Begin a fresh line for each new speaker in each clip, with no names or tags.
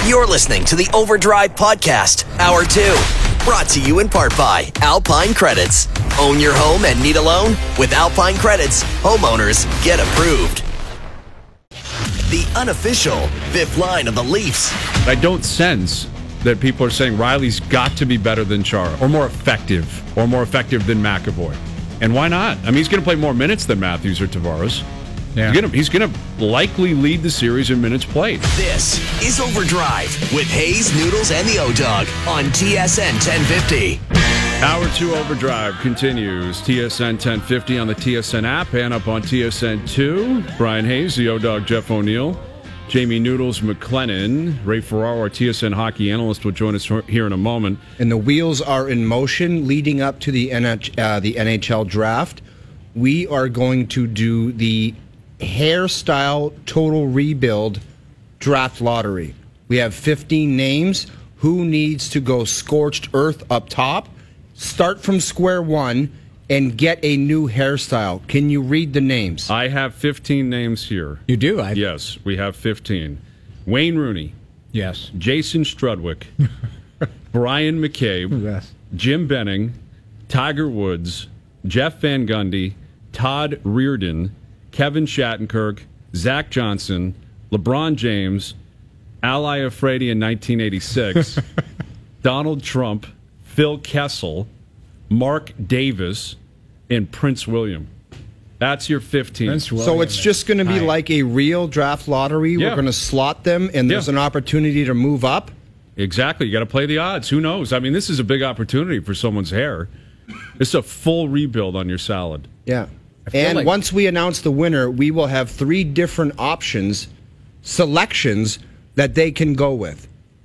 You're listening to the Overdrive Podcast, Hour 2. Brought to you in part by Alpine Credits. Own your home and need a loan? With Alpine Credits, homeowners get approved. The unofficial fifth line of the Leafs.
I don't sense that people are saying Riley's got to be better than Chara, or more effective than McAvoy. And why not? I mean, he's going to play more minutes than Matthews or Tavares. Yeah. He's going to likely lead the series in minutes played.
This is Overdrive with Hayes, Noodles, and the O-Dog on TSN 1050.
Hour 2 Overdrive continues. TSN 1050 on the TSN app and up on TSN 2. Brian Hayes, the O-Dog, Jeff O'Neill, Jamie Noodles McLennan, Ray Ferraro, our TSN hockey analyst, will join us here in a moment.
And the wheels are in motion leading up to the NHL draft. We are going to do the hairstyle total rebuild draft lottery. We have 15 names. Who needs to go scorched earth up top, start from square one, and get a new hairstyle? Can you read the names?
I have 15 names here.
You do?
Yes, we have 15. Wayne Rooney.
Yes.
Jason Strudwick. Brian McCabe.
Yes.
Jim Benning. Tiger Woods. Jeff Van Gundy. Todd Reardon. Kevin Shattenkirk, Zach Johnson, LeBron James, Ali Afridi in 1986, Donald Trump, Phil Kessel, Mark Davis, and Prince William. That's your 15.
So it's just going to be like a real draft lottery.
Yeah.
We're going to slot them, and there's an opportunity to move up.
Exactly. You got to play the odds. Who knows? I mean, this is a big opportunity for someone's hair. It's a full rebuild on your salad.
Yeah. And once we announce the winner, we will have 3 different selections that they can go with.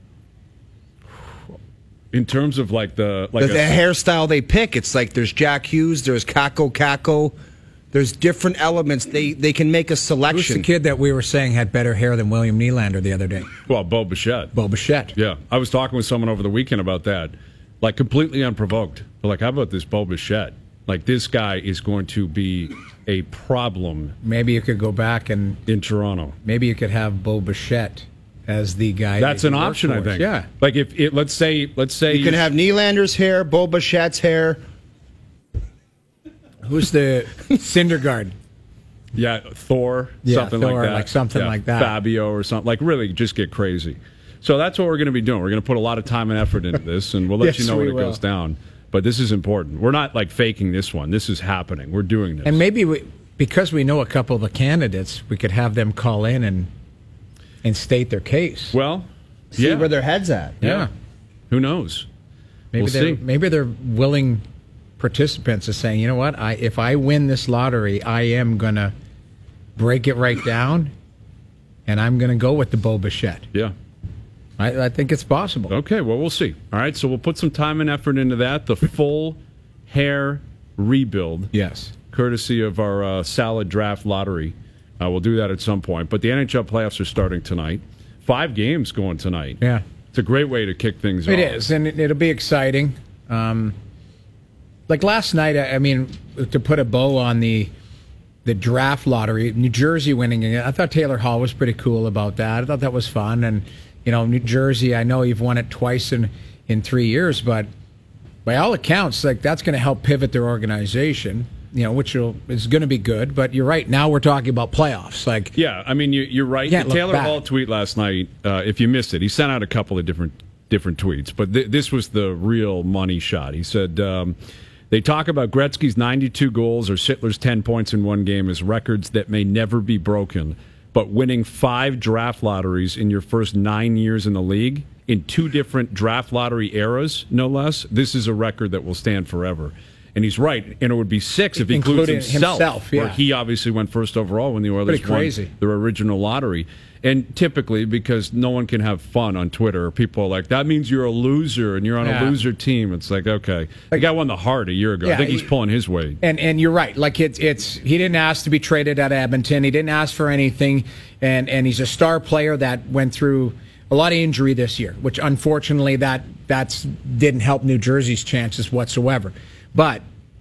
In terms of like the
hairstyle they pick, it's like there's Jack Hughes, there's Kako, there's different elements. They can make a selection.
Who's the kid that we were saying had better hair than William Nylander the other day?
Well, Bo Bichette.
Bo Bichette.
Yeah. I was talking with someone over the weekend about that, like completely unprovoked. They're like, how about this Bo Bichette? Like, this guy is going to be a problem.
Maybe you could go back and...
in Toronto.
Maybe you could have Bo Bichette as the guy.
That's an option, I think.
Yeah.
Like, if it, let's say
you can have Nylander's hair, Bo Bichette's hair.
Who's the Syndergaard?
Yeah, Thor, something
Thor,
like that.
Like something like that.
Fabio or something. Like, really just get crazy. So that's what we're going to be doing. We're going to put a lot of time and effort into this, and we'll let you know when it goes down. But this is important. We're not like faking this one. This is happening. We're doing this.
And maybe because we know a couple of the candidates, we could have them call in and state their case.
Well,
see where their head's at.
Yeah. Who knows?
Maybe they're willing participants is saying, you know what? If I win this lottery, I am going to break it right down, and I'm going to go with the Bo Bichette.
Yeah.
I think it's possible.
Okay, well, we'll see. All right, so we'll put some time and effort into that. The full hair rebuild.
Yes.
Courtesy of our salad draft lottery. We'll do that at some point. But the NHL playoffs are starting tonight. 5 games going tonight.
Yeah.
It's a great way to kick things off.
It is, and it'll be exciting. Like last night, I mean, to put a bow on the draft lottery, New Jersey winning it, I thought Taylor Hall was pretty cool about that. I thought that was fun. And, you know, New Jersey, I know you've won it twice in 3 years, but by all accounts, like that's going to help pivot their organization, you know, which is going to be good. But you're right. Now we're talking about playoffs. Like,
yeah, I mean, you're right. The Taylor Hall tweet last night, if you missed it, he sent out a couple of different tweets, but this was the real money shot. He said, they talk about Gretzky's 92 goals or Sittler's 10 points in one game as records that may never be broken. But winning 5 draft lotteries in your first 9 years in the league, in 2 different draft lottery eras, no less, this is a record that will stand forever. And he's right. And it would be 6 if he includes himself.
Yeah.
Where he obviously went first overall when the Oilers won their original lottery. And typically, because no one can have fun on Twitter, people are like, that means you're a loser and you're on a loser team. It's like, okay. The guy won the Hart a year ago. I think he's pulling his weight.
And you're right. Like, he didn't ask to be traded out of Edmonton. He didn't ask for anything. And he's a star player that went through a lot of injury this year, which unfortunately that didn't help New Jersey's chances whatsoever. But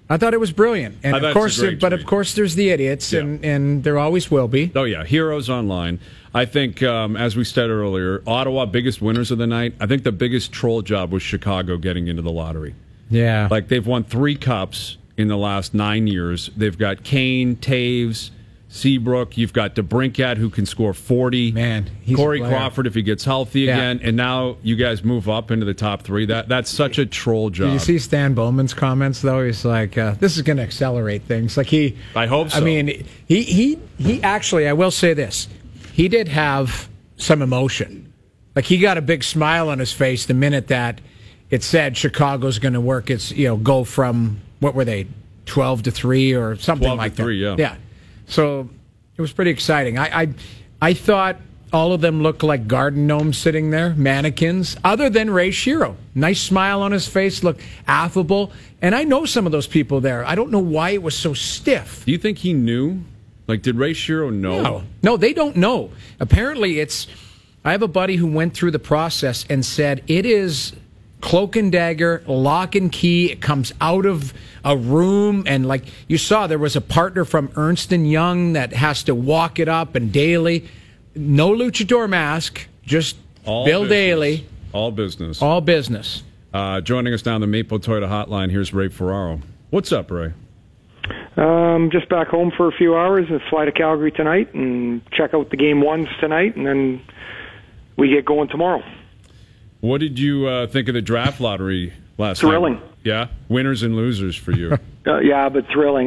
I thought it was brilliant, and
of course,
there's the idiots, and there always will be.
Oh yeah, heroes online. I think, as we said earlier, Ottawa biggest winners of the night. I think the biggest troll job was Chicago getting into the lottery.
Yeah,
like they've won 3 cups in the last 9 years. They've got Kane, Taves, Seabrook. You've got DeBrincat, who can score 40.
Man, he's
Corey Crawford, if he gets healthy again. And now you guys move up into the top 3. That's such a troll job.
Did you see Stan Bowman's comments, though? He's like, this is going to accelerate things. Like
I hope so.
I mean, he actually, I will say this. He did have some emotion. Like, he got a big smile on his face the minute that it said Chicago's going to work its, go from, what were they, 12-3 or something like that.
12-3, yeah.
Yeah. So it was pretty exciting. I thought all of them looked like garden gnomes sitting there, mannequins, other than Ray Shero. Nice smile on his face, looked affable. And I know some of those people there. I don't know why it was so stiff.
Do you think he knew? Like, did Ray Shero know?
No, they don't know. Apparently, I have a buddy who went through the process and said it is cloak and dagger, lock and key. It comes out of a room, and like you saw, there was a partner from Ernst & Young that has to walk it up, and Daly. No luchador mask, just
all
Bill
business.
Daly.
All business.
All business.
Joining us down the Maple Toyota hotline, here's Ray Ferraro. What's up, Ray?
Just back home for a few hours and fly to Calgary tonight and check out the game ones tonight, and then we get going tomorrow.
What did you think of the draft lottery last night?
Thrilling.
Yeah? Winners and losers for you.
Yeah, but thrilling.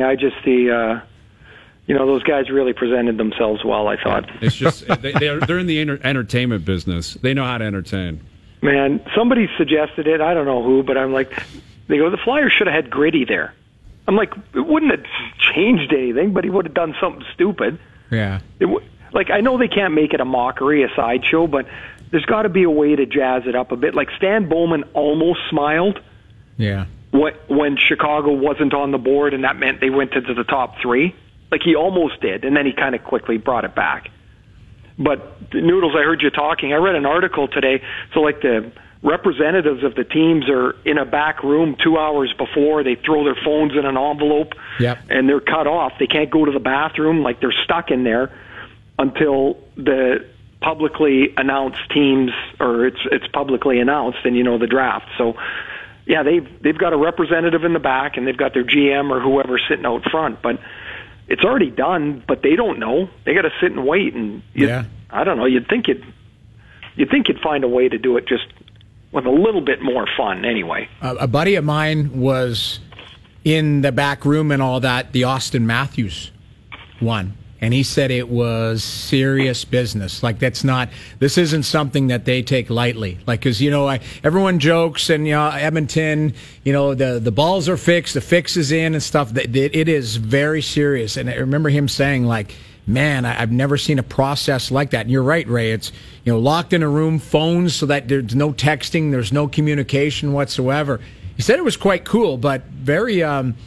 Those guys really presented themselves well, I thought.
It's just, they're in the entertainment business. They know how to entertain.
Man, somebody suggested it. I don't know who, but I'm like, they go, the Flyers should have had Gritty there. I'm like, it wouldn't have changed anything, but he would have done something stupid.
Yeah.
I know they can't make it a mockery, a sideshow, but there's got to be a way to jazz it up a bit. Like Stan Bowman almost smiled.
Yeah.
When Chicago wasn't on the board, and that meant they went into the top 3. Like he almost did, and then he kind of quickly brought it back. But Noodles, I heard you talking. I read an article today. So like the representatives of the teams are in a back room 2 hours before. They throw their phones in an envelope, and they're cut off. They can't go to the bathroom. Like they're stuck in there until the publicly announced teams, or it's publicly announced, and the draft. So, yeah, they've got a representative in the back, and they've got their GM or whoever sitting out front. But it's already done, but they don't know. They got to sit and wait, and I don't know. You'd think you'd find a way to do it just with a little bit more fun anyway.
A buddy of mine was in the back room and all that, the Austin Matthews one. And he said it was serious business. Like, this isn't something that they take lightly. Like, because, everyone jokes and, Edmonton, the balls are fixed, the fix is in and stuff. It is very serious. And I remember him saying, like, man, I've never seen a process like that. And you're right, Ray. It's, locked in a room, phones, so that there's no texting, there's no communication whatsoever. He said it was quite cool, but very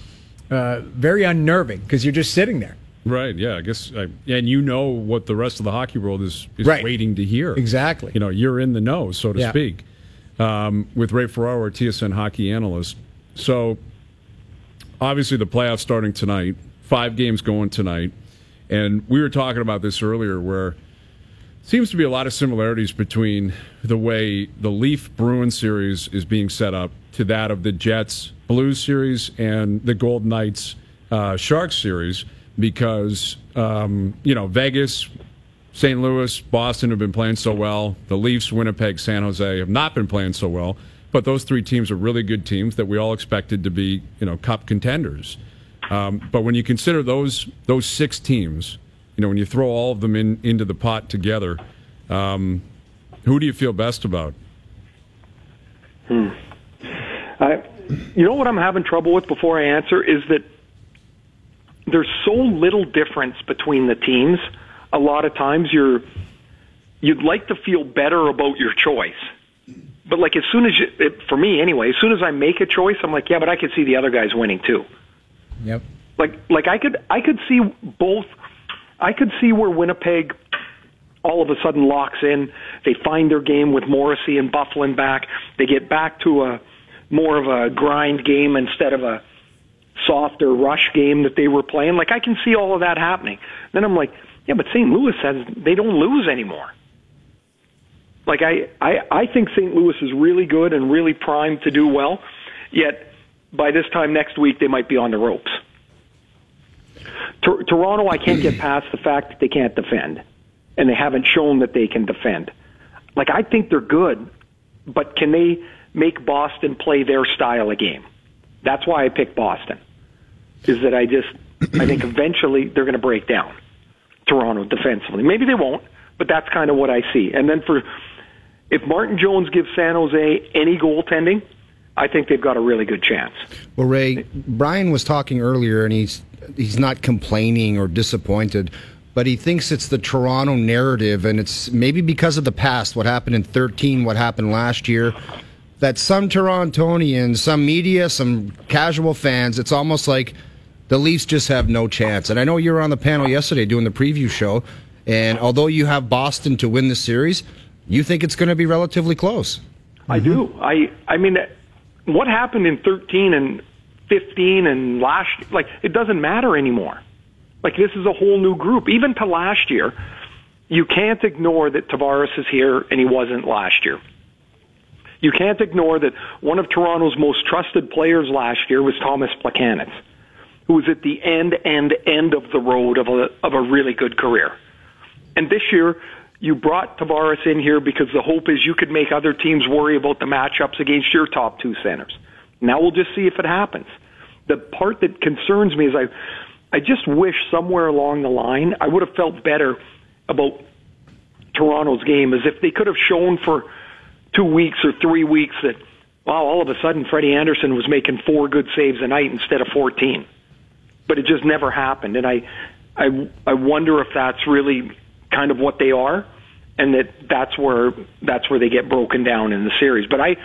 unnerving because you're just sitting there.
Right, yeah, I guess, and what the rest of the hockey world is
right.
waiting to hear.
Exactly.
You're in the know, so to speak, with Ray Ferraro, our TSN hockey analyst. So, obviously, the playoffs starting tonight, 5 games going tonight, and we were talking about this earlier, where seems to be a lot of similarities between the way the Leaf-Bruins series is being set up to that of the Jets-Blues series and the Golden Knights-Sharks series. Because, Vegas, St. Louis, Boston have been playing so well. The Leafs, Winnipeg, San Jose have not been playing so well. But those 3 teams are really good teams that we all expected to be, cup contenders. But when you consider those 6 teams, when you throw all of them into the pot together, who do you feel best about?
What I'm having trouble with before I answer is that there's so little difference between the teams. A lot of times you'd like to feel better about your choice. But like as soon as for me anyway, as soon as I make a choice, I'm like, yeah, but I could see the other guys winning too.
Yep.
Like I could see both. I could see where Winnipeg all of a sudden locks in. They find their game with Morrissey and Byfuglien back. They get back to a more of a grind game instead of a softer rush game that they were playing. Like, I can see all of that happening. Then I'm like, yeah, but St. Louis says they don't lose anymore. Like, I think St. Louis is really good and really primed to do well, yet by this time next week they might be on the ropes. Toronto, I can't get past the fact that they can't defend, and they haven't shown that they can defend. Like, I think they're good, but can they make Boston play their style of game? That's why I picked Boston, is that I think eventually they're going to break down Toronto defensively. Maybe they won't, but that's kind of what I see. And then if Martin Jones gives San Jose any goaltending, I think they've got a really good chance.
Well, Ray, Brian was talking earlier, and he's not complaining or disappointed, but he thinks it's the Toronto narrative, and it's maybe because of the past, what happened in 2013, what happened last year, that some Torontonians, some media, some casual fans, it's almost like the Leafs just have no chance. And I know you were on the panel yesterday doing the preview show, and although you have Boston to win the series, you think it's going to be relatively close.
I do. I mean, what happened in 13 and 15 and it doesn't matter anymore. Like, this is a whole new group. Even to last year, you can't ignore that Tavares is here and he wasn't last year. You can't ignore that one of Toronto's most trusted players last year was Thomas Plekanec, who was at the end of the road of a really good career. And this year, you brought Tavares in here because the hope is you could make other teams worry about the matchups against your top two centers. Now we'll just see if it happens. The part that concerns me is I just wish somewhere along the line I would have felt better about Toronto's game, as if they could have shown for 2 weeks or 3 weeks that, wow, all of a sudden Freddie Anderson was making 4 good saves a night instead of 14. But it just never happened. And I wonder if that's really kind of what they are, and that's where they get broken down in the series. But I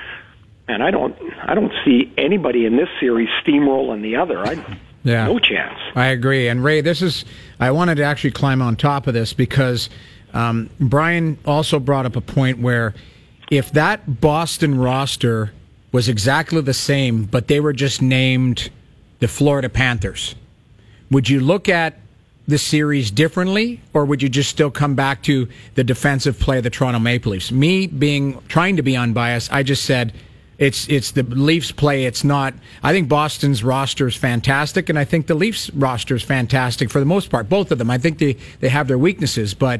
don't see anybody in this series steamrolling the other. No chance.
I agree. And Ray, I wanted to actually climb on top of this because Brian also brought up a point where if that Boston roster was exactly the same, but they were just named the Florida Panthers, would you look at the series differently, or would you just still come back to the defensive play of the Toronto Maple Leafs? Me trying to be unbiased, I just said it's the Leafs play. It's not. I think Boston's roster is fantastic, and I think the Leafs roster is fantastic for the most part. Both of them. I think they have their weaknesses, but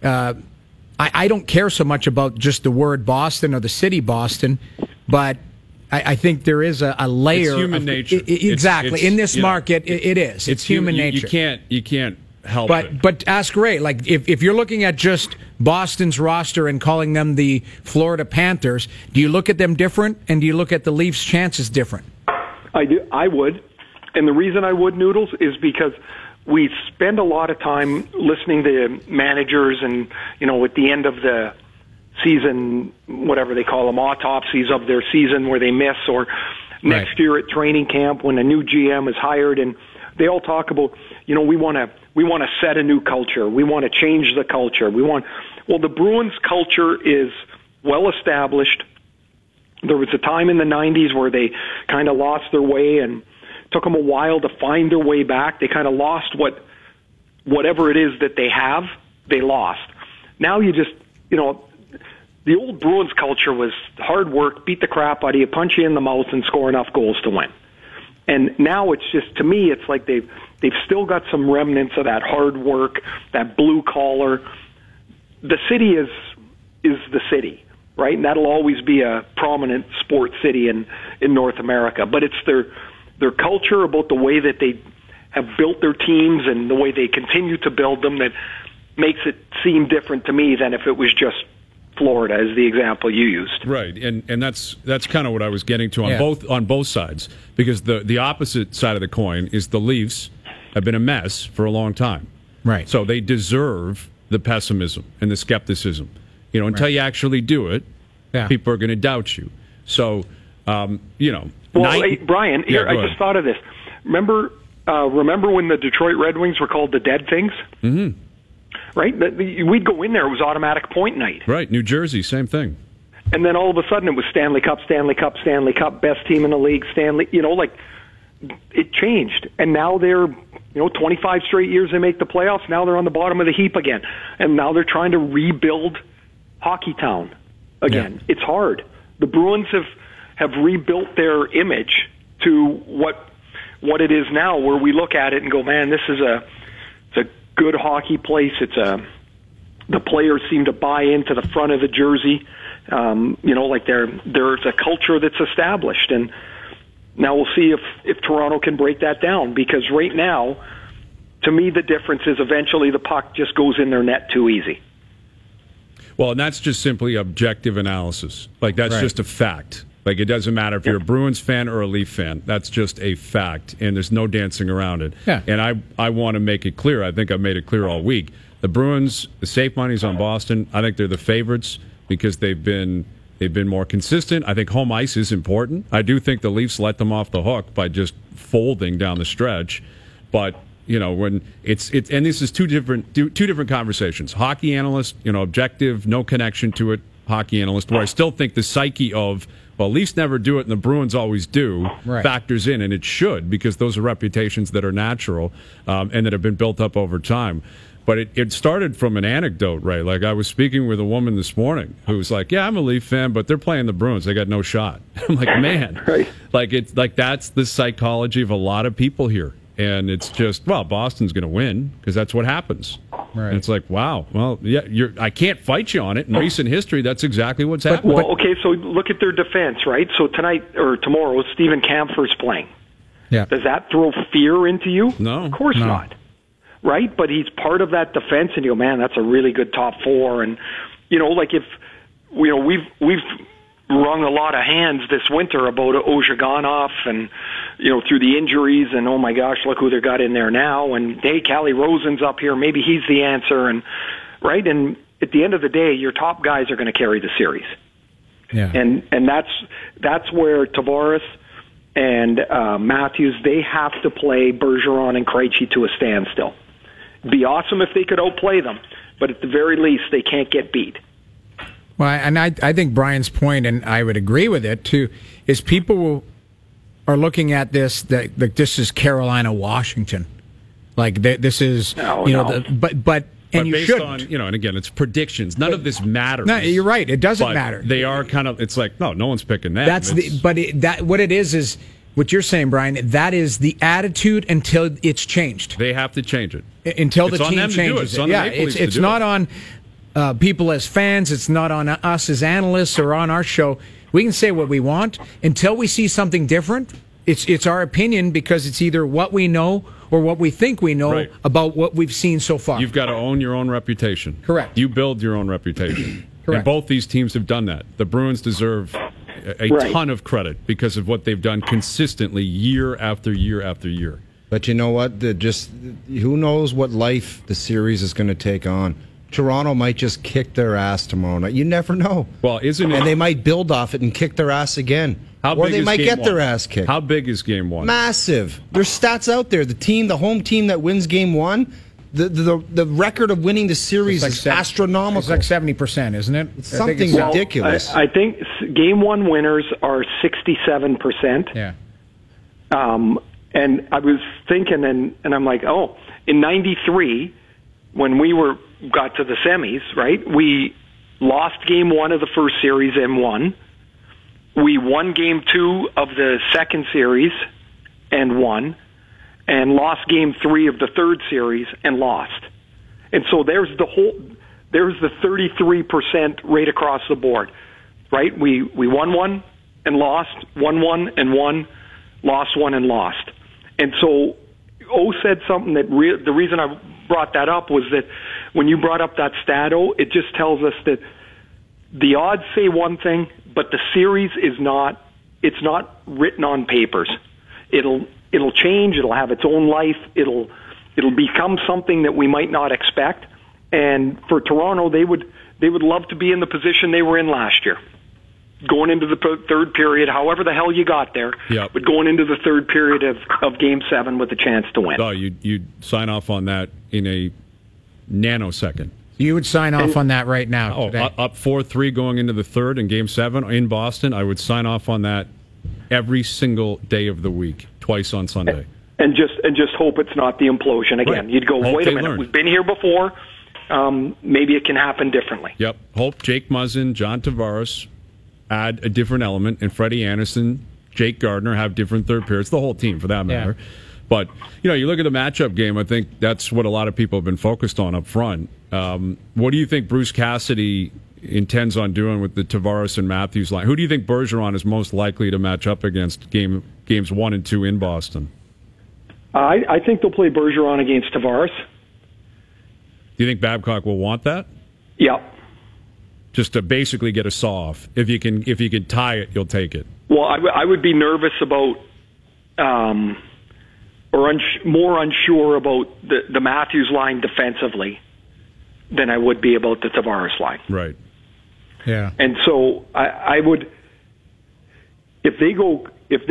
I don't care so much about just the word Boston or the city Boston, but I think there is a layer.
It's human nature.
Exactly. In this market, it is. It's human nature.
You can't help it.
But ask Ray, like, if you're looking at just Boston's roster and calling them the Florida Panthers, do you look at them different, and do you look at the Leafs' chances different?
I do. I would. And the reason I would, Noodles, is because we spend a lot of time listening to managers and, at the end of the season, whatever they call them, autopsies of their season where they miss, or next year at training camp when a new GM is hired, and they all talk about, we want to set a new culture. We want to change the culture. The Bruins culture is well established. There was a time in the 90s where they kind of lost their way and took them a while to find their way back. They kind of lost whatever it is that they have, they lost. Now you just, the old Bruins culture was hard work, beat the crap out of you, punch you in the mouth, and score enough goals to win. And now it's just, to me, it's like they've still got some remnants of that hard work, that blue collar. The city is the city, right? And that'll always be a prominent sports city in North America. But it's their culture, about the way that they have built their teams and the way they continue to build them, that makes it seem different to me than if it was just Florida, as the example you used.
Right, and that's kind of what I was getting to on both sides, because the opposite side of the coin is the Leafs have been a mess for a long time.
Right.
So they deserve the pessimism and the skepticism. Until you actually do it, people are going to doubt you. So, Well,
hey, Brian, I just thought of this. Remember when the Detroit Red Wings were called the Dead Things?
Mm-hmm.
Right? We'd go in there, it was automatic point night.
Right, New Jersey, same thing.
And then all of a sudden it was Stanley Cup, best team in the league, it changed, and now they're 25 straight years they make the playoffs. Now they're on the bottom of the heap again, and now they're trying to rebuild Hockey Town again. Yeah. It's hard. The Bruins have rebuilt their image to what it is now, where we look at it and go, man, this is it's a good hockey place. The players seem to buy into the front of the jersey. Like there's a culture that's established, and now we'll see if Toronto can break that down, because right now, to me, the difference is eventually the puck just goes in their net too easy.
Well, and that's just simply objective analysis. Like, that's right. Just a fact. Like, it doesn't matter if you're a Bruins fan or a Leaf fan. That's just a fact, and there's no dancing around it.
Yeah.
And I want to make it clear. I think I've made it clear all week. The Bruins, the safe money's on Boston. I think they're the favorites because they've been more consistent. I think home ice is important. I do think the Leafs let them off the hook by just folding down the stretch. But, when it's and this is two different conversations. Hockey analyst, objective, no connection to it. Hockey analyst, where I still think the psyche of, well, Leafs never do it and the Bruins always do,
right,
factors in, and it should, because those are reputations that are natural and that have been built up over time. But it started from an anecdote, right? Like, I was speaking with a woman this morning who was like, yeah, I'm a Leaf fan, but they're playing the Bruins. They got no shot. I'm like, man,
right.
It's like that's the psychology of a lot of people here. And it's just, well, Boston's going to win because that's what happens.
Right.
And it's like, wow, well, yeah, I can't fight you on it. In recent history, that's exactly what's happened.
Well, okay, so look at their defense, right? So tonight or tomorrow, Steven Kampfer's playing.
Yeah.
Does that throw fear into you?
No.
Of course not. Right? But he's part of that defense, and you go, man, that's a really good top four. And, like if, we've wrung a lot of hands this winter about Ozhiganov and, through the injuries, and oh my gosh, look who they got in there now. And hey, Calle Rosen's up here. Maybe he's the answer. And right. And at the end of the day, your top guys are going to carry the series.
Yeah.
And that's where Tavares and Matthews, they have to play Bergeron and Krejci to a standstill. It'd be awesome if they could outplay them, but at the very least, they can't get beat.
Well, and I think Brian's point, and I would agree with it too, is people are looking at this that this is Carolina, Washington, like this is
no.
But you
based
shouldn't.
on, and again, it's predictions. None of this matters.
No, you're right. It doesn't matter.
They are kind of. It's like no one's picking that.
That's what it is what you're saying, Brian. That is the attitude until it's changed.
They have to change it
until the team changes it. Yeah, it's not on people as fans. It's not on us as analysts or on our show. We can say what we want until we see something different. It's our opinion because it's either what we know or what we think we know about what we've seen so far.
You've got to own your own reputation.
Correct.
You build your own reputation.
Correct.
And both these teams have done that. The Bruins deserve a ton of credit because of what they've done consistently year after year after year.
But you know what? Who knows what life the series is going to take on. Toronto might just kick their ass tomorrow night. You never know.
Well, isn't it?
And they might build off it and kick their ass again. Or they might get their ass kicked.
How big is game one?
Massive. There's stats out there. The home team that wins game one, the record of winning the series is astronomical.
It's like 70%, isn't it?
It's something ridiculous.
I think game one winners are 67%.
Yeah.
And I was thinking, and I'm like, in '93, when we got to the semis, right? We lost game one of the first series and won. We won game two of the second series and won, and lost game three of the third series and lost. And so there's the 33% right across the board, right? We won one and lost, won one and won, lost one and lost. And so O said something that the reason I brought that up was that when you brought up that stat, it just tells us that the odds say one thing, but the series is not. It's not written on papers. It'll change. It'll have its own life. It'll become something that we might not expect. And for Toronto, they would love to be in the position they were in last year, going into the third period, however the hell you got there, but going into the third period of Game 7 with a chance to win.
Oh, you'd sign off on that in a nanosecond.
You would sign off on that right now.
Up 4-3 going into the third in Game 7 in Boston. I would sign off on that every single day of the week, twice on Sunday.
And just hope it's not the implosion again.
Right.
You'd go,
Hope
wait a minute,
learn.
we've been here before. Maybe it can happen differently.
Yep. Hope Jake Muzzin, John Tavares add a different element, and Freddie Anderson, Jake Gardiner have different third pairs. The whole team, for that matter. Yeah. But, you look at the matchup game, I think that's what a lot of people have been focused on up front. What do you think Bruce Cassidy intends on doing with the Tavares and Matthews line? Who do you think Bergeron is most likely to match up against games 1 and 2 in Boston?
I think they'll play Bergeron against Tavares.
Do you think Babcock will want that?
Yep.
Just to basically get a saw-off. If you can tie it, you'll take it.
Well, I would be nervous about, more unsure about the Matthews line defensively than I would be about the Tavares line.
Right.
Yeah.
And so I would, if they go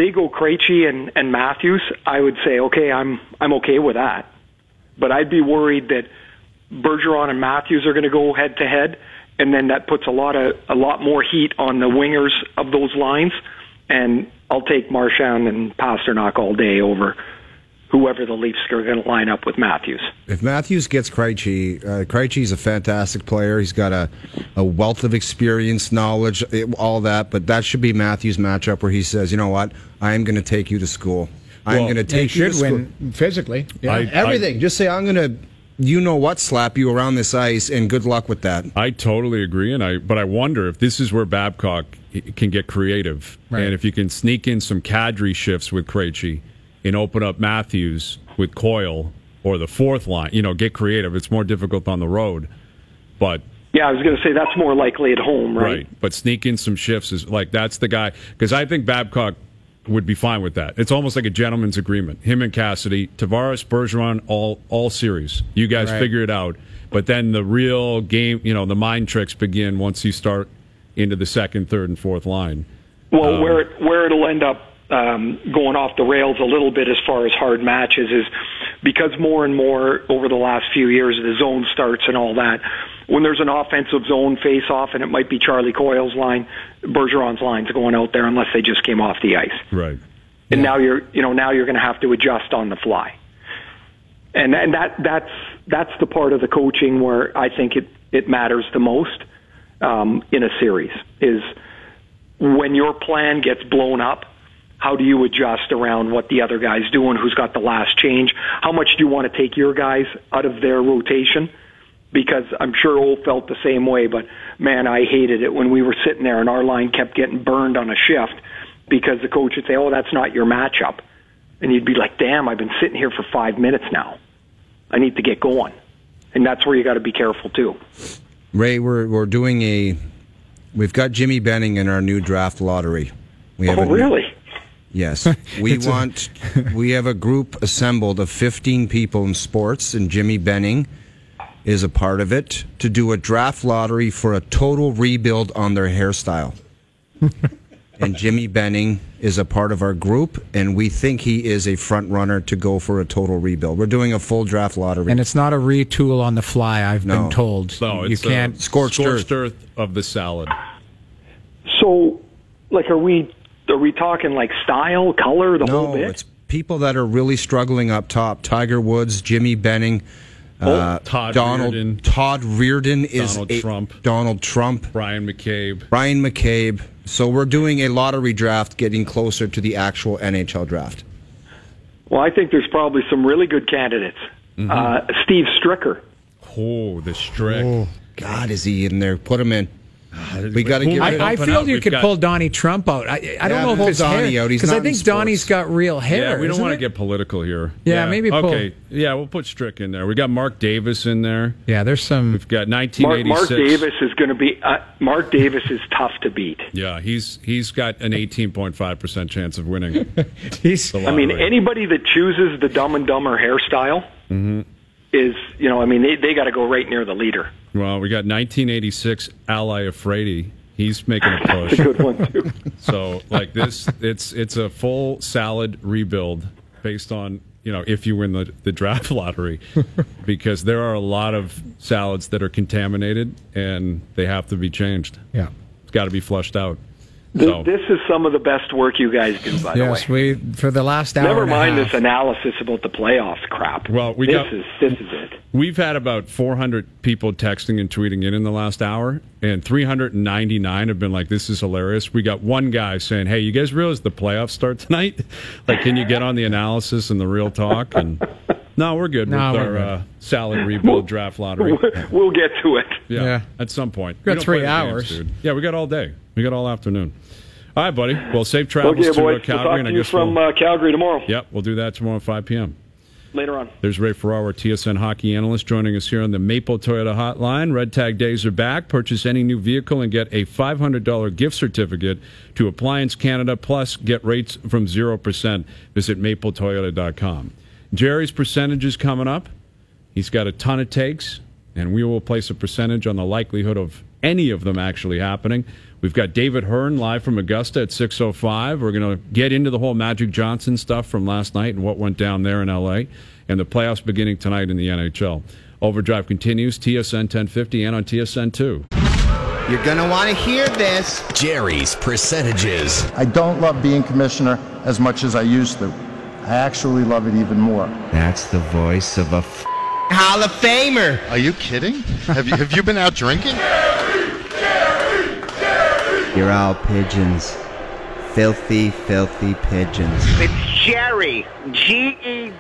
Krejci and Matthews, I would say, okay, I'm okay with that. But I'd be worried that Bergeron and Matthews are going to go head to head, and then that puts a lot more heat on the wingers of those lines. And I'll take Marchand and Pasternak all day over whoever the Leafs are going to line up with Matthews.
If Matthews gets Krejci's a fantastic player. He's got a wealth of experience, knowledge, all that. But that should be Matthews' matchup where he says, you know what, I am going to take you to school. I'm going to take you to school.
He should win physically. Yeah.
Everything. Just say, I'm going to, slap you around this ice, and good luck with that.
I totally agree, but I wonder if this is where Babcock can get creative. Right. And if you can sneak in some Kadri shifts with Krejci and open up Matthews with Coyle or the fourth line, get creative. It's more difficult on the road. But
yeah, I was going to say that's more likely at home, right?
Right. But sneak in some shifts that's the guy, because I think Babcock would be fine with that. It's almost like a gentleman's agreement. Him and Cassidy, Tavares, Bergeron, all series. You guys figure it out. But then the real game, the mind tricks begin once you start into the second, third, and fourth line.
Well, where it'll end up going off the rails a little bit as far as hard matches is because more and more over the last few years the zone starts and all that. When there's an offensive zone face-off, and it might be Charlie Coyle's line, Bergeron's line's going out there unless they just came off the ice.
Right.
And now you're going to have to adjust on the fly. And that's the part of the coaching where I think it matters the most in a series is when your plan gets blown up. How do you adjust around what the other guy's doing? Who's got the last change? How much do you want to take your guys out of their rotation? Because I'm sure Ole felt the same way, but man, I hated it when we were sitting there and our line kept getting burned on a shift because the coach would say, oh, that's not your matchup. And you'd be like, damn, I've been sitting here for 5 minutes now. I need to get going. And that's where you got to be careful too.
Ray, we're doing we've got Jimmy Benning in our new draft lottery.
Really?
Yes. We have a group assembled of 15 people in sports, and Jimmy Benning is a part of it, to do a draft lottery for a total rebuild on their hairstyle. And Jimmy Benning is a part of our group, and we think he is a front runner to go for a total rebuild. We're doing a full draft lottery.
And it's not a retool on the fly, I've been told.
No, it's
you can't
scorched earth of the salad.
So, are we talking like style, color, the whole bit?
No, it's people that are really struggling up top. Tiger Woods, Jimmy Benning,
Todd
Reardon is Donald Trump.
Brian McCabe.
So we're doing a lottery draft getting closer to the actual NHL draft.
Well, I think there's probably some really good candidates. Mm-hmm. Steve Stricker.
Oh, the Strick.
Oh, God, is he in there? Put him in. We got to get rid of
I feel you could pull Donnie Trump out. I don't know if it's
Donnie
hair,
out.
because I think Donnie's got real hair.
Yeah, we don't want to get political here.
Yeah, maybe pull.
Okay, yeah, we'll put Strick in there. We got Mark Davis in there.
Yeah, there's some.
We've got 1986.
Mark Davis is going to be. Mark Davis is tough to beat.
Yeah, he's got an 18.5% chance of winning.
Anybody that chooses the Dumb and Dumber hairstyle is, they got to go right near the leader.
Well, we got 1986 Ally Afraidy. He's making a push.
That's a good one too.
So, this, it's a full salad rebuild based on if you win the draft lottery, because there are a lot of salads that are contaminated and they have to be changed.
Yeah,
it's got to be flushed out.
This is some of the best work you guys do, by the way.
Yes, we for the last hour.
Never
and
mind
a half.
this analysis about the playoffs crap.
Well,
this is it.
We've had about 400 people texting and tweeting in the last hour, and 399 have been like, "This is hilarious." We got one guy saying, "Hey, you guys realize the playoffs start tonight? Like, can you get on the analysis and the real talk?" And no, we're good with our salad rebuild draft lottery.
We'll get to it.
Yeah, at some point.
We got 3 hours.
Games, dude. Yeah, we got all day. We got all afternoon. All right, buddy. Well, safe travels to
boys.
Calgary.
We'll talk to you from Calgary tomorrow.
Yep, we'll do that tomorrow at 5 p.m.
Later on.
There's Ray Ferraro, our TSN hockey analyst, joining us here on the Maple Toyota Hotline. Red Tag days are back. Purchase any new vehicle and get a $500 gift certificate to Appliance Canada, plus get rates from 0%. Visit mapletoyota.com. Jerry's percentage is coming up. He's got a ton of takes, and we will place a percentage on the likelihood of any of them actually happening. We've got David Hearn live from Augusta at 6:05. We're going to get into the whole Magic Johnson stuff from last night and what went down there in L.A. and the playoffs beginning tonight in the NHL. Overdrive continues, TSN 1050 and on TSN 2.
You're going to want to hear this.
Jerry's percentages.
I don't love being commissioner as much as I used to. I actually love it even more.
That's the voice of a
Hall of Famer.
Are you kidding? Have you been out drinking?
You're all pigeons. Filthy, filthy pigeons.
It's Jerry. Gerry.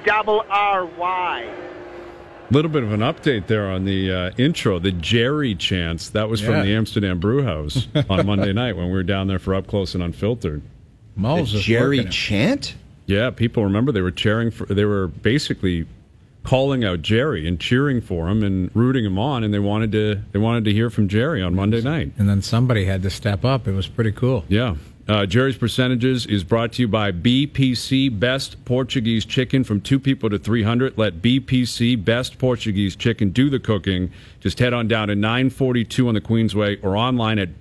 Little bit of an update there on the intro, the Jerry chants. That was from the Amsterdam Brew House on Monday night when we were down there for Up Close and Unfiltered.
The Jerry chant?
Yeah, people remember they were basically calling out Jerry and cheering for him and rooting him on, and they wanted to hear from Jerry on Monday night.
And then somebody had to step up. It was pretty cool.
Yeah. Jerry's Percentages is brought to you by BPC Best Portuguese Chicken. From 2 people to 300. Let BPC Best Portuguese Chicken do the cooking. Just head on down to 942 on the Queensway or online at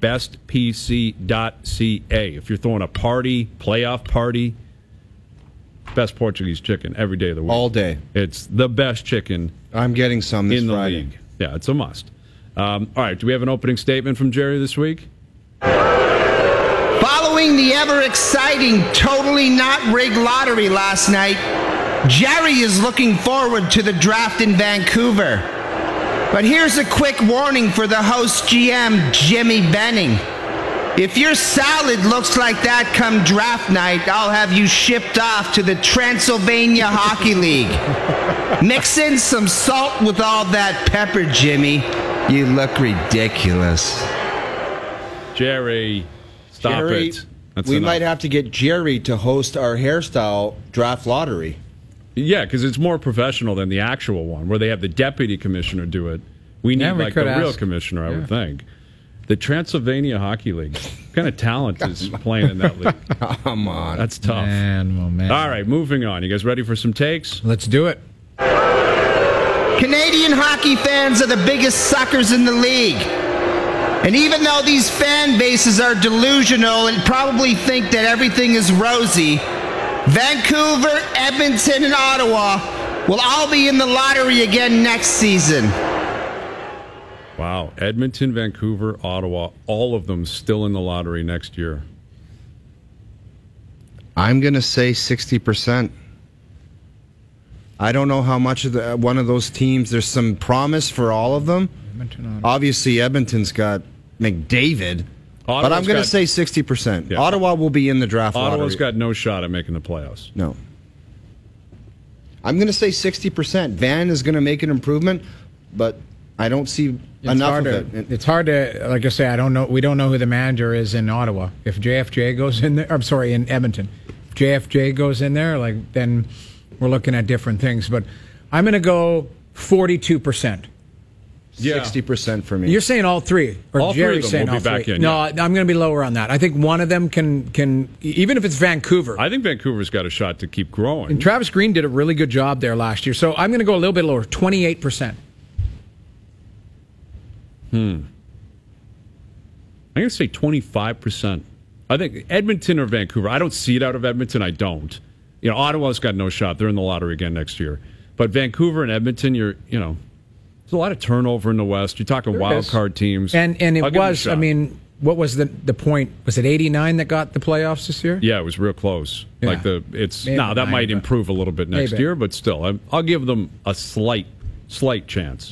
bestpc.ca. If you're throwing a party, playoff party, best Portuguese chicken every day of the week.
All day.
It's the best chicken.
I'm getting some this
in the
Friday.
league. Yeah, it's a must. All right, do we have an opening statement from Jerry this week?
Following the ever-exciting, totally not rigged lottery last night, Jerry is looking forward to the draft in Vancouver. But here's a quick warning for the host GM, Jimmy Benning. If your salad looks like that come draft night, I'll have you shipped off to the Transylvania Hockey League. Mix in some salt with all that pepper, Jimmy. You look ridiculous.
Jerry, stop it. That's
we
enough.
might have to get Jerry to host our hairstyle draft lottery.
Yeah, because it's more professional than the actual one, where they have the deputy commissioner do it. We need the real commissioner, I would think. The Transylvania Hockey League. What kind of talent is playing in that league?
Come on.
That's tough.
Man.
All right, moving on. You guys ready for some takes?
Let's do it.
Canadian hockey fans are the biggest suckers in the league. And even though these fan bases are delusional and probably think that everything is rosy, Vancouver, Edmonton, and Ottawa will all be in the lottery again next season.
Wow. Edmonton, Vancouver, Ottawa, all of them still in the lottery next year.
I'm going to say 60%. I don't know how much of one of those teams. There's some promise for all of them. Obviously, Edmonton's got McDavid. But I'm going to say 60%. Yeah. Ottawa will be in the draft lottery.
Ottawa's got no shot at making the playoffs.
No. I'm going to say 60%. Van is going to make an improvement, but I don't see enough of it.
It's hard to, like I say, I don't know. We don't know who the manager is in Ottawa. If JFJ goes in there, I'm sorry, in Edmonton. If JFJ goes in there, then we're looking at different things. But I'm going to go 42%.
Yeah.
60% for me.
You're saying all three, or
all
Jerry's
three of them
saying
will
all
be back
three.
in.
No,
yeah.
I'm going to be lower on that. I think one of them can even if it's Vancouver.
I think Vancouver's got a shot to keep growing.
And Travis Green did a really good job there last year. So I'm going to go a little bit lower, 28%.
I'm going to say 25%. I think Edmonton or Vancouver. I don't see it out of Edmonton. I don't. Ottawa's got no shot. They're in the lottery again next year. But Vancouver and Edmonton, there's a lot of turnover in the West. You're talking wild card teams.
And it was, what was the point? Was it 89 that got the playoffs this year?
Yeah, it was real close.
Yeah.
That might improve a little bit next year, but still, I'll give them a slight chance.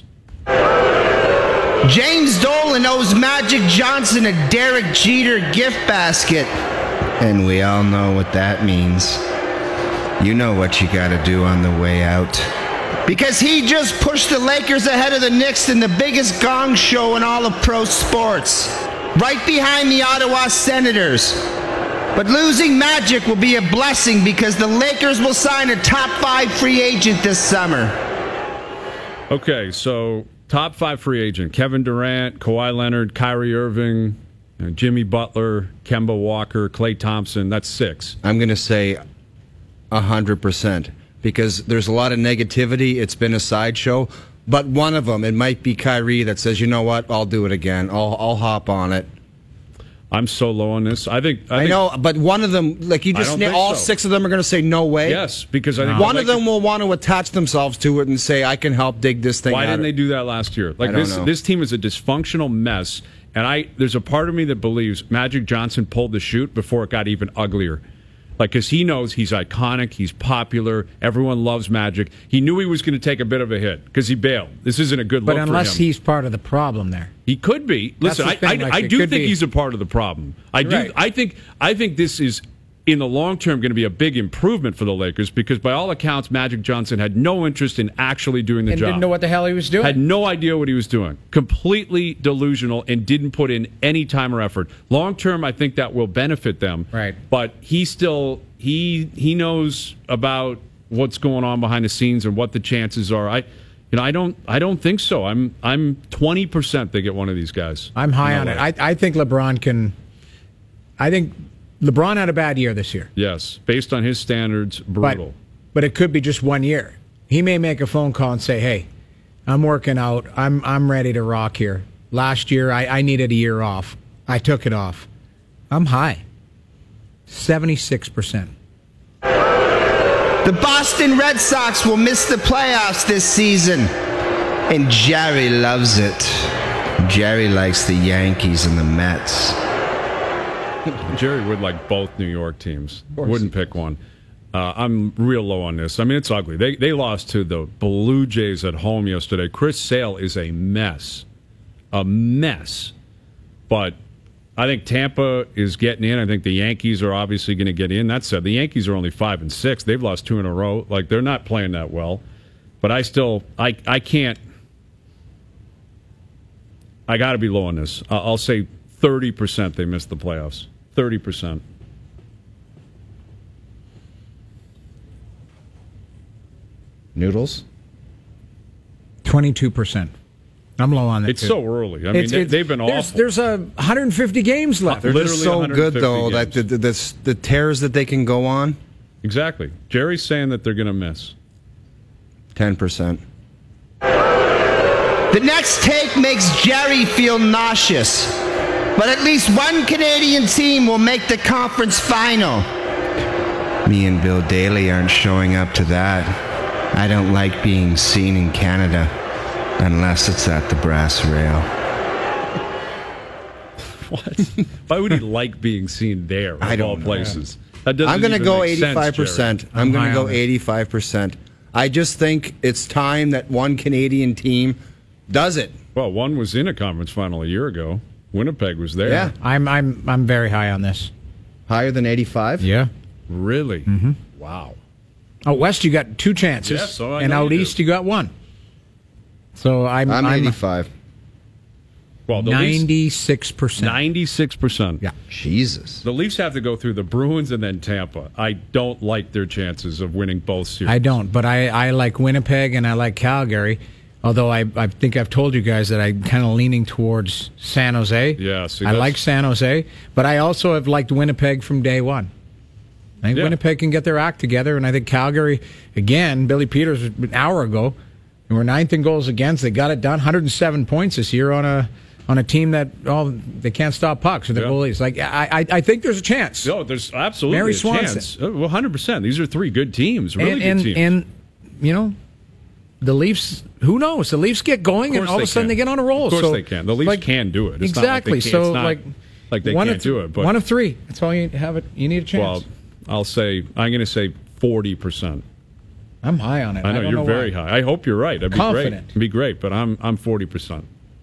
James Dolan owes Magic Johnson a Derek Jeter gift basket. And we all know what that means. You know what you gotta do on the way out. Because he just pushed the Lakers ahead of the Knicks in the biggest gong show in all of pro sports. Right behind the Ottawa Senators. But losing Magic will be a blessing because the Lakers will sign a top 5 free agent this summer.
Okay, so top 5 free agent: Kevin Durant, Kawhi Leonard, Kyrie Irving, Jimmy Butler, Kemba Walker, Klay Thompson. That's 6.
I'm going to say 100% because there's a lot of negativity. It's been a sideshow. But one of them, it might be Kyrie that says, you know what, I'll do it again. I'll hop on it.
I'm so low on this. I
know, but one of them, like you just named, all 6 of them are going to say no way.
Yes, because I think
one of them will want to attach themselves to it and say, I can help dig this thing out.
Why didn't they do that last year? Like this team is a dysfunctional mess, and there's a part of me that believes Magic Johnson pulled the chute before it got even uglier. Like, because he knows he's iconic, he's popular, everyone loves Magic. He knew he was going to take a bit of a hit because he bailed. This isn't a good look for him.
But unless he's part of the problem there.
He could be. Listen, I do think he's a part of the problem. I do.
Right.
I think this is, in the long term, going to be a big improvement for the Lakers because, by all accounts, Magic Johnson had no interest in actually doing the job.
Didn't know what the hell he was doing.
Had no idea what he was doing. Completely delusional and didn't put in any time or effort. Long term, I think that will benefit them.
Right.
But he still he knows about what's going on behind the scenes and what the chances are. I don't think so. I'm 20% they get one of these guys.
I'm high on it. I think LeBron can. I think LeBron had a bad year this year.
Yes, based on his standards, brutal.
But it could be just 1 year. He may make a phone call and say, "Hey, I'm working out. I'm ready to rock here. Last year, I needed a year off. I took it off. I'm high. 76%.
The Boston Red Sox will miss the playoffs this season. And Jerry loves it. Jerry likes the Yankees and the Mets.
Jerry would like both New York teams. Wouldn't pick one. I'm real low on this. I mean, it's ugly. They lost to the Blue Jays at home yesterday. Chris Sale is a mess. A mess. But I think Tampa is getting in. I think the Yankees are obviously going to get in. That said, the Yankees are only 5-6. They've lost 2 in a row. Like, they're not playing that well. But I can't. I got to be low on this. I'll say 30% they missed the playoffs. 30%.
Noodles?
22%. I'm low on it.
It's so early. I mean, they've been awful.
There's 150 games left.
They're just so good, though, that the tears that they can go on.
Exactly. Jerry's saying that they're going to miss.
10%.
The next take makes Jerry feel nauseous. But at least one Canadian team will make the conference final.
Me and Bill Daly aren't showing up to that. I don't like being seen in Canada. Unless it's at the Brass Rail.
What? Why would he like being seen there, of all places?
I'm going to go 85%. I'm going to go 85%. I just think it's time that one Canadian team does it.
Well, one was in a conference final a year ago. Winnipeg was there.
Yeah.
I'm very high on this.
Higher than 85?
Yeah.
Really?
Mm-hmm.
Wow.
Out west, you got 2 chances.
Yes, so
and out east, you got 1. So I'm
85.
Well,
96%.
96%.
Yeah.
Jesus.
The Leafs have to go through the Bruins and then Tampa. I don't like their chances of winning both series.
I don't, but I like Winnipeg and I like Calgary. Although I think I've told you guys that I'm kind of leaning towards San Jose.
Yeah,
I like San Jose, but I also have liked Winnipeg from day one. I think Winnipeg can get their act together, and I think Calgary, again, Billy Peters an hour ago, they were 9th in goals against. They got it done, 107 points this year on a team that they can't stop pucks with their goalies. Like I think there's a chance.
No, there's absolutely
Mary
a chance. Well, 100%. These are 3 good teams, really good teams.
And you know, the Leafs. Who knows? The Leafs get going, and all of a sudden they get on a roll.
Of course they can. The Leafs can do it. It's
exactly.
Not like like they can't do it. But
1 of 3. That's all you have. You need a chance.
Well, I'm going to say 40%.
I'm high on it.
I know you're very high. I hope you're right. That'd be
Confident.
great. It'd be great, but I'm 40%.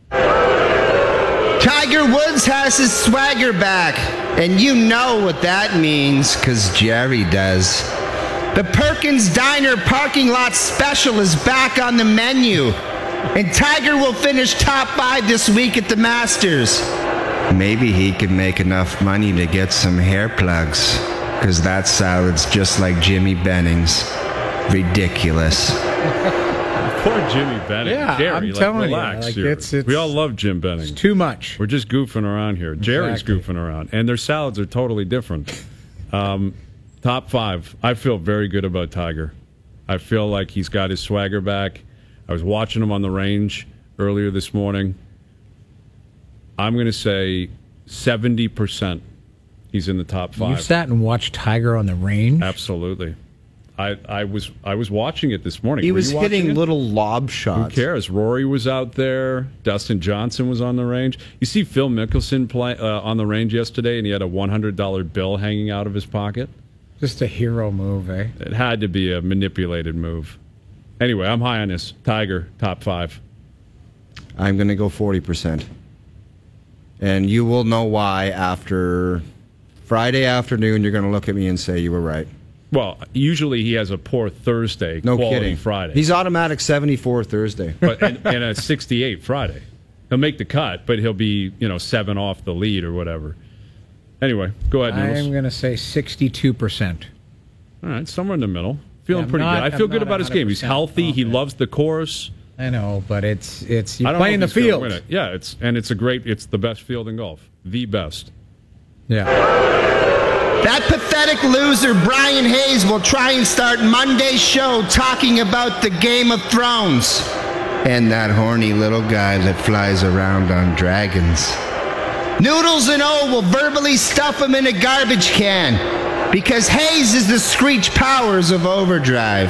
Tiger Woods has his swagger back, and you know what that means, because Jerry does. The Perkins Diner parking lot special is back on the menu, and Tiger will finish top 5 this week at the Masters.
Maybe he can make enough money to get some hair plugs, because that salad's just like Jimmy Benning's. Ridiculous.
Poor Jimmy Benning.
Yeah,
Jerry,
I'm telling
relax
you.
here. We all love Jim Benning.
It's too much.
We're just goofing around here. Jerry's goofing around. And their salads are totally different. Top 5. I feel very good about Tiger. I feel like he's got his swagger back. I was watching him on the range earlier this morning. I'm going to say 70% he's in the top 5.
You sat and watched Tiger on the range?
Absolutely. I was watching it this morning.
He was hitting little lob shots.
Who cares? Rory was out there. Dustin Johnson was on the range. You see Phil Mickelson play on the range yesterday, and he had a $100 bill hanging out of his pocket.
Just a hero move, eh?
It had to be a manipulated move. Anyway, I'm high on this. Tiger, top 5.
I'm going to go 40%. And you will know why after Friday afternoon. You're going to look at me and say you were right.
Well, usually he has a poor Thursday,
no
quality
kidding.
Friday.
He's automatic 74 Thursday.
and a 68 Friday. He'll make the cut, but he'll be 7 off the lead or whatever. Anyway, go ahead, Noodles.
I'm going to say 62%.
All right, somewhere in the middle. Feeling pretty good. I feel good about his game. He's healthy. He loves the course.
I know, but it's you play in the field.
Yeah, it's the best field in golf. The best.
Yeah.
That pathetic loser, Brian Hayes, will try and start Monday's show talking about the Game of Thrones.
And that horny little guy that flies around on dragons.
Noodles and O will verbally stuff him in a garbage can because Hayes is the Screech Powers of Overdrive.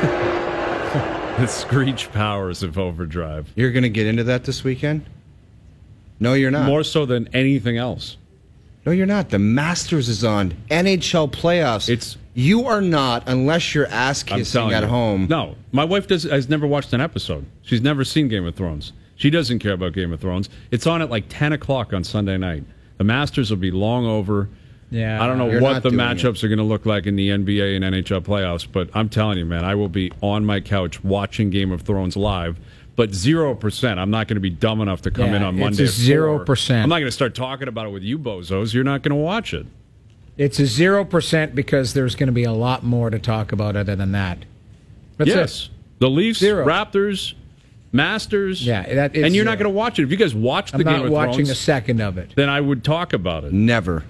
The Screech Powers of Overdrive.
You're going to get into that this weekend? No, you're not.
More so than anything else.
No, you're not. The Masters is on. NHL playoffs. You are not, unless you're ass kissing at home.
No, my wife has never watched an episode. She's never seen Game of Thrones. She doesn't care about Game of Thrones. It's on at like 10 o'clock on Sunday night. The Masters will be long over.
Yeah,
I don't know what the matchups are going to look like in the NBA and NHL playoffs, but I'm telling you, man, I will be on my couch watching Game of Thrones live. But 0%. I'm not going to be dumb enough to come in on Monday.
It's 0%.
I'm not going to start talking about it with you bozos. You're not going to watch it.
It's a 0% because there's going to be a lot more to talk about other than that. That's
it. The Leafs, Raptors, Masters.
Yeah,
and you're not going to watch it. If you guys watch the Game of Thrones,
I'm not watching a second of it.
Then I would talk about it.
Never.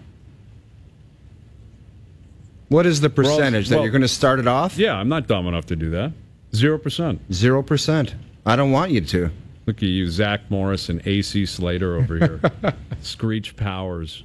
What is the percentage that you're going to start it off?
Yeah, I'm not dumb enough to do that. 0%.
0%. I don't want you to.
Look at you, Zach Morris and AC Slater over here. Screech Powers.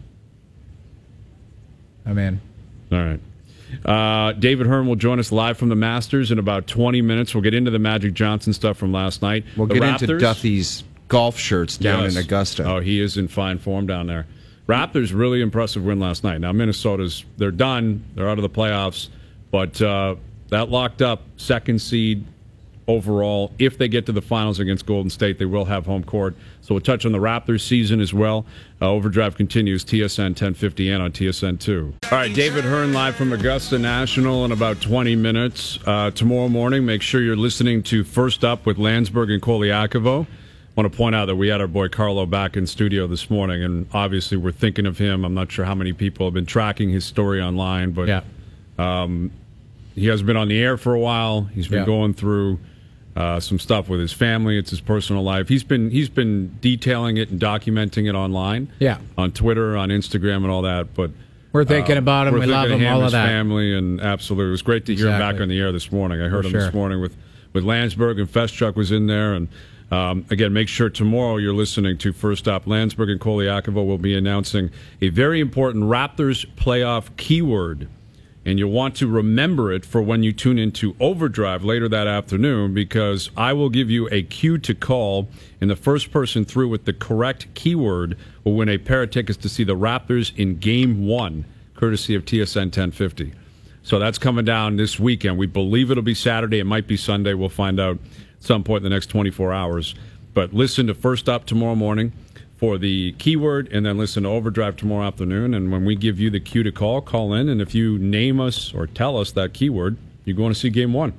I'm in.
All right. David Hearn will join us live from the Masters in about 20 minutes. We'll get into the Magic Johnson stuff from last night.
We'll get into Duffy's golf shirts down in Augusta.
Oh, he is in fine form down there. Raptors, really impressive win last night. Now, they're done. They're out of the playoffs. But that locked up second seed overall. If they get to the finals against Golden State, they will have home court. So we'll touch on the Raptors season as well. Overdrive continues, TSN 1050 and on TSN 2. All right, David Hearn live from Augusta National in about 20 minutes. Tomorrow morning, make sure you're listening to First Up with Landsberg and Koliakovo. I want to point out that we had our boy Carlo back in studio this morning, and obviously we're thinking of him. I'm not sure how many people have been tracking his story online, but he hasn't been on the air for a while. He's been going through some stuff with his family. It's his personal life. He's been detailing it and documenting it online.
Yeah,
on Twitter, on Instagram, and all that. But
we're thinking about him. We love him. All of that.
Family and absolutely, it was great to hear him back on the air this morning. I heard him this morning with Landsberg, and Feschuk was in there. And again, make sure tomorrow you're listening to First Up. Landsberg and Koliakovo will be announcing a very important Raptors playoff keyword. And you'll want to remember it for when you tune into Overdrive later that afternoon, because I will give you a cue to call, and the first person through with the correct keyword will win a pair of tickets to see the Raptors in Game 1, courtesy of TSN 1050. So that's coming down this weekend. We believe it'll be Saturday. It might be Sunday. We'll find out at some point in the next 24 hours. But listen to First Up tomorrow morning for the keyword, and then listen to Overdrive tomorrow afternoon. And when we give you the cue to call in, and if you name us or tell us that keyword, you're going to see Game 1.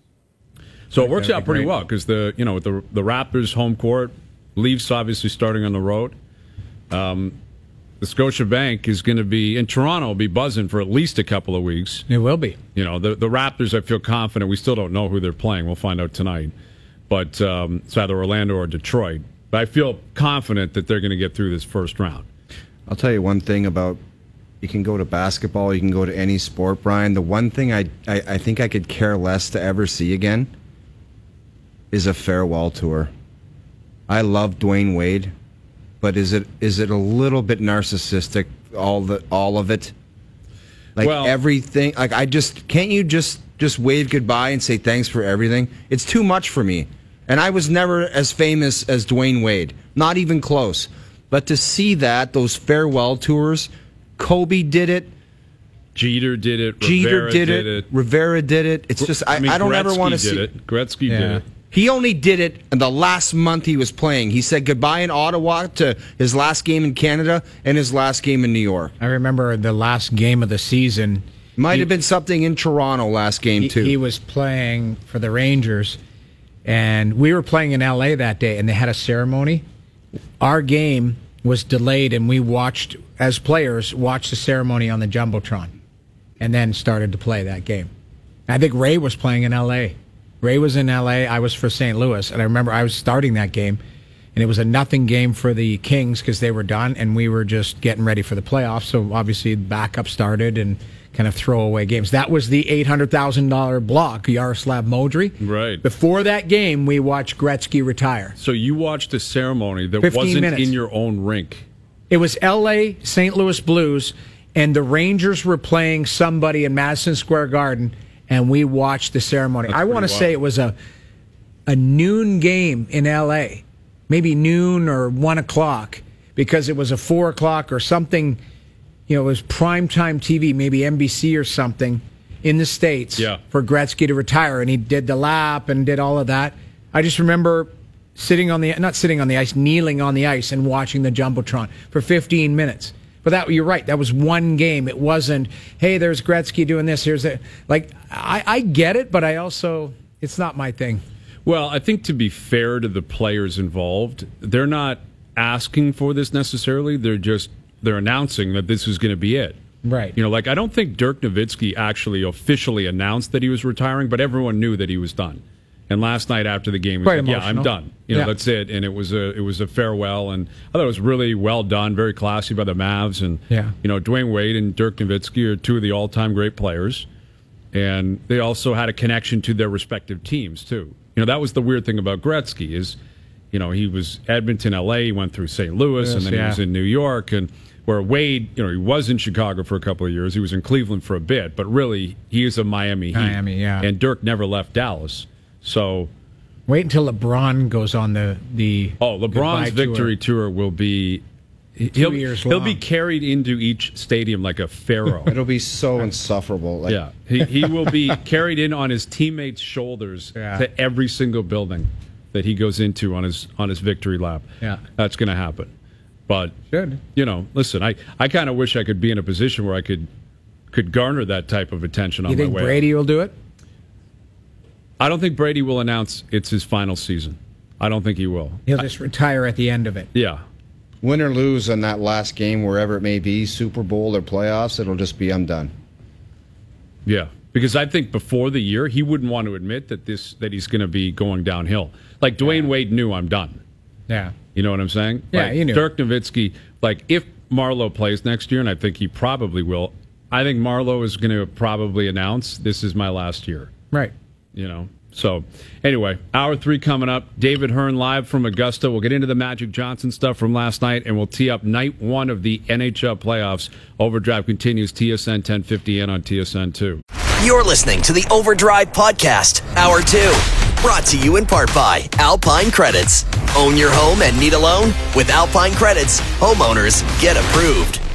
So it works out pretty well, because the Raptors home court, Leafs obviously starting on the road. The Scotiabank is going to be in Toronto, will be buzzing for at least a couple of weeks.
It will be.
The Raptors, I feel confident. We still don't know who they're playing. We'll find out tonight. But it's either Orlando or Detroit. But I feel confident that they're going to get through this first round.
I'll tell you one thing about, you can go to basketball, you can go to any sport, Brian. The one thing I think I could care less to ever see again is a farewell tour. I love Dwayne Wade, but is it a little bit narcissistic, all of it? Everything, can't you just wave goodbye and say thanks for everything? It's too much for me. And I was never as famous as Dwayne Wade, not even close. But to see those farewell tours, Kobe did it.
Jeter did it. Rivera did it.
Rivera did it. It's just, I don't ever want to see
it. Gretzky did it.
He only did it in the last month he was playing. He said goodbye in Ottawa to his last game in Canada and his last game in New York.
I remember the last game of the season.
Might have been something in Toronto last game, too.
He was playing for the Rangers. And we were playing in L.A. that day, and they had a ceremony. Our game was delayed, and we watched, as players, watched the ceremony on the Jumbotron, and then started to play that game. I think Ray was playing in L.A. Ray was in L.A., I was for St. Louis, and I remember I was starting that game, and it was a nothing game for the Kings because they were done, and we were just getting ready for the playoffs. So obviously backup started and kind of throwaway games. That was the $800,000 block, Yaroslav Modry.
Right.
Before that game, we watched Gretzky retire.
So you watched a ceremony that wasn't in your own rink.
It was L.A. St. Louis Blues, and the Rangers were playing somebody in Madison Square Garden, and we watched the ceremony. I want to say it was a noon game in L.A., maybe noon or 1 o'clock, because it was a 4 o'clock or something. It was primetime TV, maybe NBC or something, in the States for Gretzky to retire. And he did the lap and did all of that. I just remember kneeling on the ice and watching the Jumbotron for 15 minutes. But you're right, that was one game. It wasn't, hey, there's Gretzky doing this, here's that. I get it, but it's not my thing.
Well, I think to be fair to the players involved, they're not asking for this necessarily. They're announcing that this is going to be it.
Right.
I don't think Dirk Nowitzki actually officially announced that he was retiring, but everyone knew that he was done. And last night after the game, he said, "Yeah, I'm done. That's it." And it was a farewell, and I thought it was really well done, very classy by the Mavs. And Dwayne Wade and Dirk Nowitzki are two of the all-time great players, and they also had a connection to their respective teams too. That was the weird thing about Gretzky is, he was Edmonton, L.A., he went through St. Louis, and then he was in New York, and where Wade, he was in Chicago for a couple of years. He was in Cleveland for a bit, but really, he is a Miami Heat. And Dirk never left Dallas. So
wait until LeBron goes on the
LeBron's victory tour will be
2 years long.
He'll be carried into each stadium like a pharaoh.
It'll be so insufferable.
He will be carried in on his teammates' shoulders to every single building that he goes into on his victory lap.
Yeah,
that's going to happen. But listen, I kind of wish I could be in a position where I could garner that type of attention on my way.
You think Brady will do it?
I don't think Brady will announce it's his final season. I don't think he will.
He'll just retire at the end of it.
Yeah.
Win or lose in that last game, wherever it may be, Super Bowl or playoffs, it'll just be, I'm done.
Yeah. Because I think before the year, he wouldn't want to admit that he's going to be going downhill. Like Dwayne Wade knew, I'm done.
Yeah.
You know what I'm saying?
Yeah, he knew.
Dirk Nowitzki, if Marleau plays next year, and I think he probably will, I think Marleau is going to probably announce, this is my last year.
Right.
So, anyway, hour 3 coming up. David Hearn live from Augusta. We'll get into the Magic Johnson stuff from last night, and we'll tee up night 1 of the NHL playoffs. Overdrive continues, TSN 1050N on TSN 2.
You're listening to the Overdrive Podcast, Hour 2. Brought to you in part by Alpine Credits. Own your home and need a loan? With Alpine Credits, homeowners get approved.